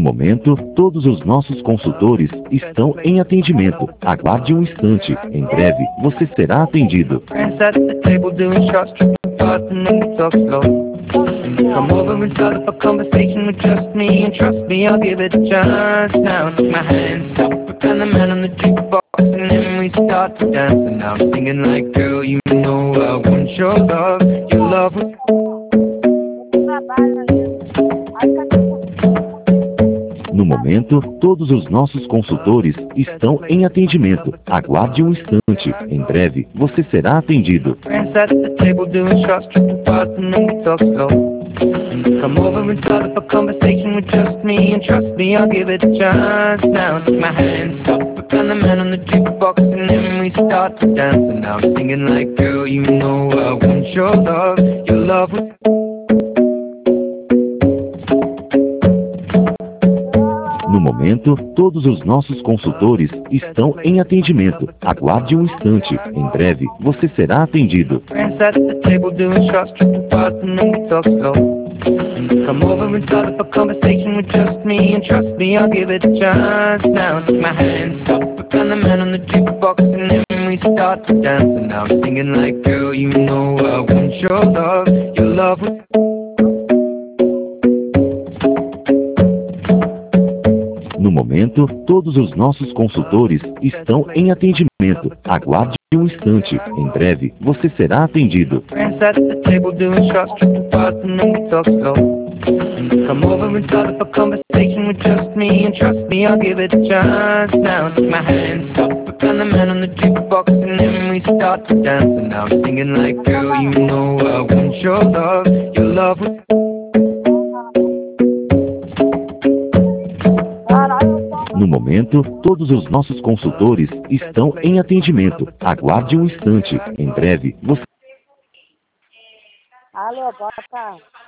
momento, todos os nossos consultores estão em atendimento. Aguarde um instante. Em breve, você será atendido. Come over and start up a conversation with just me, and trust me, I'll give it a chance. Now take my hand, stop it, and the man on the jukebox, and then we start to dance. And now I'm singing like, girl, you know I want your love. Your love was... No momento, todos os nossos consultores estão em atendimento. Aguarde um instante. Em breve, você será atendido. Come over and start up a conversation with just me, and trust me, I'll give it a chance. Now take my hand, stop it, and the man on the jukebox, and then we start to dance. And now I'm singing like, girl, you know I want your love. Your love was... No momento, todos os nossos consultores estão em atendimento. Aguarde um instante. Em breve, você será atendido. Come over and start up a conversation with just me, and trust me, I'll give it a chance. Now take my hand, stop it, and the man on the jukebox, and then we start to dance. And now I'm singing like, girl, you know I want your love. Your love was... No momento, todos os nossos consultores estão em atendimento. Aguarde um instante. Em breve, você será atendido. Come over and start up a conversation with just me, and trust me, I'll give it a chance. Now take my hand, stop it, and the man on the jukebox, and then we start to dance. And now I'm singing like, girl, you know I want your love. Your love was... No momento, todos os nossos consultores estão em atendimento. Aguarde um instante. Em breve, você... Alô, boa tarde.